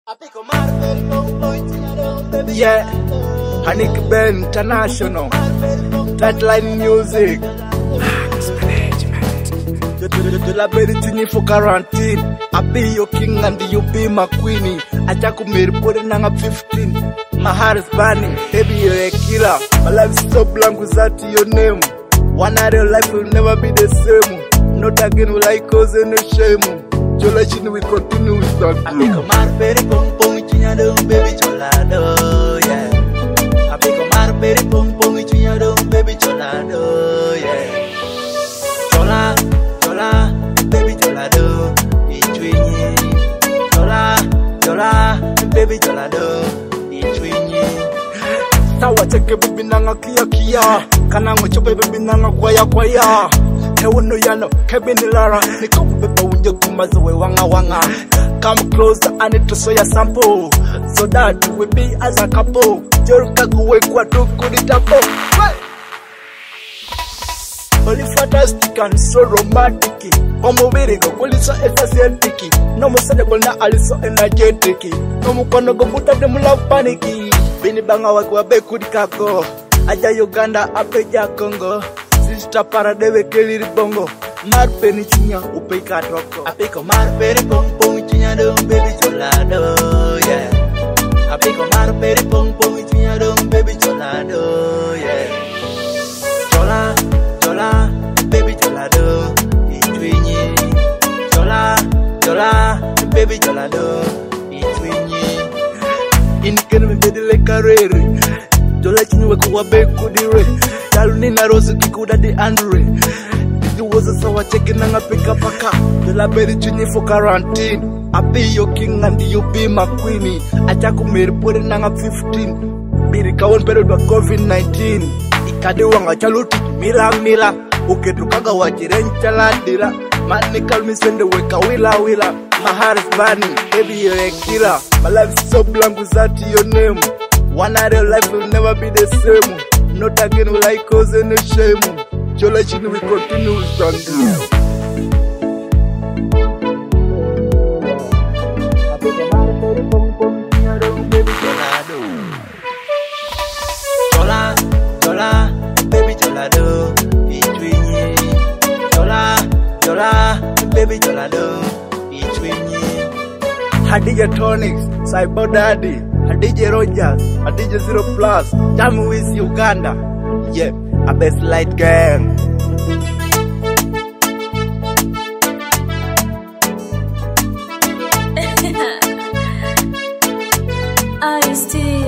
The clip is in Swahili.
Yeah, Hanik Ben International, Tightline Music. The liability for quarantine. I be your king and you be my queenie. I jack me reporting I'm 15. My heart is burning, baby you're a killer. My life is so blank without your name. One night your life will never be the same. Not again will I cause any shame. Jolation will continue with that. I pick a man very pong pong chinyado baby cholado, yeah. I pick a man very pong pong chinyado baby cholado, yeah. Chola, chola, baby cholado, itwinyi. Chola, chola, baby cholado, itwinyi. Sawa cheke baby nanga kia kia, kanango chope baby nanga kwaya kwaya. Hewono yano, kebini lara, nikopu beba unje kumazo we wanga wanga. Come closer, I need to show ya sample, so that we be as a couple. Joruka kuwe kwa tuku ni tapo. Only fantastic and so romantic. Omo virigo, kuliso efasientiki. No mo sadable na aliso energetic. No mo kono go buta de mula paniki. Bini banga wakwa beku di kako. Aja Uganda, apeja Congo. Sister para debe keliri bongo. Mar peni chinya upeka toko. Apiko mar peri pong pong chinyado baby cholado, yeah. Apiko mar peri pong pong chinyado baby cholado, yeah. Chola, chola, baby cholado, itwinyi. Chola, chola, baby cholado, itwinyi. Inikene mbedele karere. Jola chini wekuwa beku dire. Daluni na rosu kikuda di Andre. Didi waza sawa cheki nanga pika paka. Jola beri chini for quarantine. I be your king and you be my queenie. Achaku meripore nanga 15. Biri kawon period wa COVID-19. Ikade wanga chaluti mila mila. Uketukaga wajirencha ladira. Mani kalmi sende weka wila wila. My heart is burning, baby you're a killer. My life is so blank without your name. One night your life will never be the same. Not again will I cause any shame. Jolation will continue with that. Chola, chola, baby cholado, itwinyi. Chola, chola, baby cholado, itwinyi. Hadija Tonics, Cyber Daddy, Hadija Rogers, Hadija Zero Plus, Jamu with Uganda. Yeah, a best light gang. I still